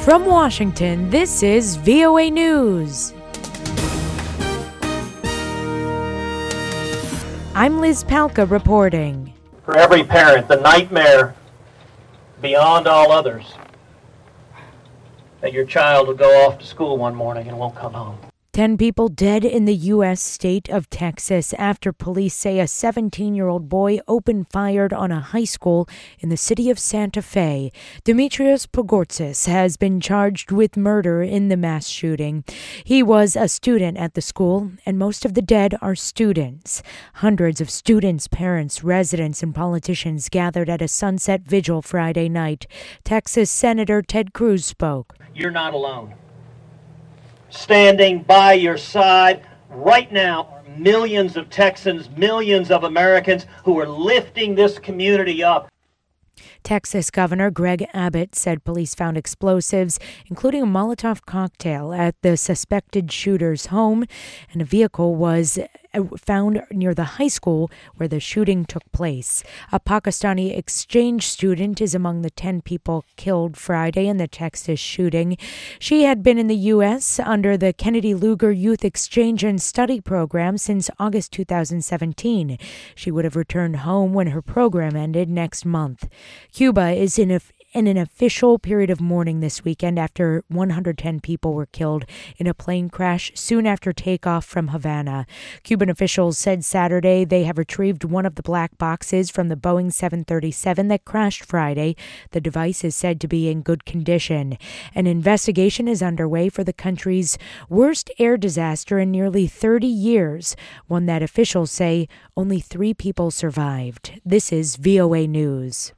From Washington, this is VOA News. I'm Liz Palka reporting. For every parent, the nightmare beyond all others that your child will go off to school one morning and won't come home. 10 people dead in the U.S. state of Texas after police say a 17-year-old boy opened fire on a high school in the city of Santa Fe. Demetrios Pogortzis has been charged with murder in the mass shooting. He was a student at the school, and most of the dead are students. Hundreds of students, parents, residents, and politicians gathered at a sunset vigil Friday night. Texas Senator Ted Cruz spoke. You're not alone. Standing by your side right now are millions of Texans, millions of Americans who are lifting this community up. Texas Governor Greg Abbott said police found explosives, including a Molotov cocktail, at the suspected shooter's home, and a vehicle was found near the high school where the shooting took place. A Pakistani exchange student is among the 10 people killed Friday in the Texas shooting. She had been in the U.S. under the Kennedy Lugar Youth Exchange and Study Program since August 2017. She would have returned home when her program ended next month. Cuba is in an official period of mourning this weekend after 110 people were killed in a plane crash soon after takeoff from Havana. Cuban officials said Saturday they have retrieved one of the black boxes from the Boeing 737 that crashed Friday. The device is said to be in good condition. An investigation is underway for the country's worst air disaster in nearly 30 years, one that officials say only 3 people survived. This is VOA News.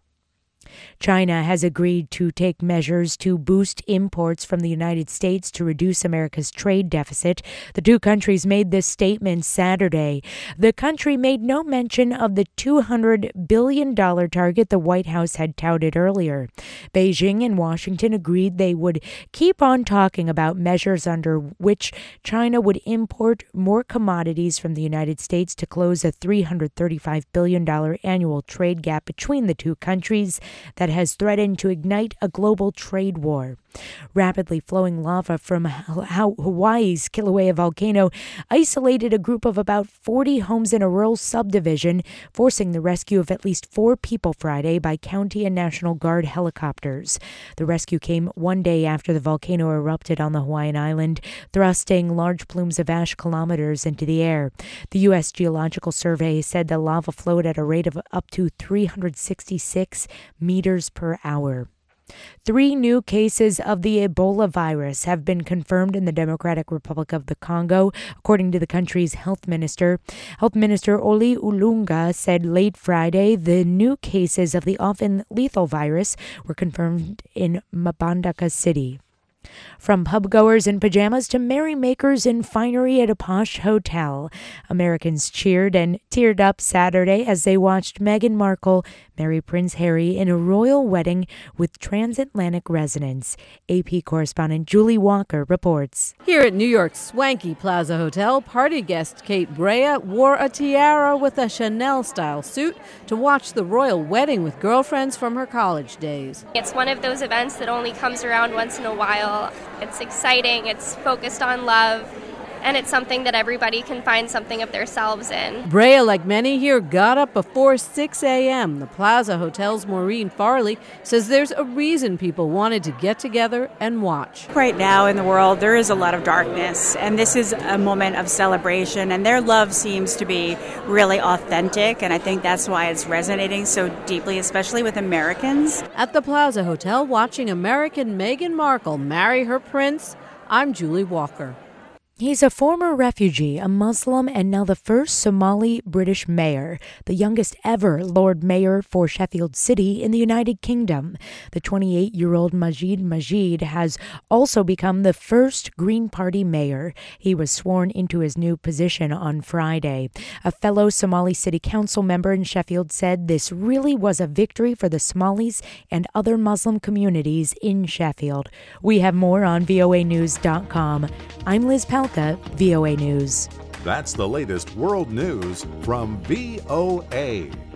China has agreed to take measures to boost imports from the United States to reduce America's trade deficit. The two countries made this statement Saturday. The country made no mention of the $200 billion target the White House had touted earlier. Beijing and Washington agreed they would keep on talking about measures under which China would import more commodities from the United States to close a $335 billion annual trade gap between the two countries that has threatened to ignite a global trade war. Rapidly flowing lava from Hawaii's Kilauea volcano isolated a group of about 40 homes in a rural subdivision, forcing the rescue of at least 4 people Friday by county and National Guard helicopters. The rescue came one day after the volcano erupted on the Hawaiian island, thrusting large plumes of ash kilometers into the air. The U.S. Geological Survey said the lava flowed at a rate of up to 366 meters per hour. 3 new cases of the Ebola virus have been confirmed in the Democratic Republic of the Congo, according to the country's health minister. Health Minister Oli Ulunga said late Friday the new cases of the often lethal virus were confirmed in Mbandaka City. From pubgoers in pajamas to merrymakers in finery at a posh hotel, Americans cheered and teared up Saturday as they watched Meghan Markle marry Prince Harry in a royal wedding with transatlantic residents. AP correspondent Julie Walker reports. Here at New York's swanky Plaza Hotel, party guest Kate Brea wore a tiara with a Chanel-style suit to watch the royal wedding with girlfriends from her college days. It's one of those events that only comes around once in a while. It's exciting, it's focused on love, and it's something that everybody can find something of themselves in. Brea, like many here, got up before 6 a.m. The Plaza Hotel's Maureen Farley says there's a reason people wanted to get together and watch. Right now in the world, there is a lot of darkness, and this is a moment of celebration, and their love seems to be really authentic, and I think that's why it's resonating so deeply, especially with Americans. At the Plaza Hotel, watching American Meghan Markle marry her prince, I'm Julie Walker. He's a former refugee, a Muslim, and now the first Somali British mayor, the youngest ever Lord Mayor for Sheffield City in the United Kingdom. The 28-year-old Majid has also become the first Green Party mayor. He was sworn into his new position on Friday. A fellow Somali City Council member in Sheffield said this really was a victory for the Somalis and other Muslim communities in Sheffield. We have more on voanews.com. I'm Liz Palka, VOA News. That's the latest world news from VOA.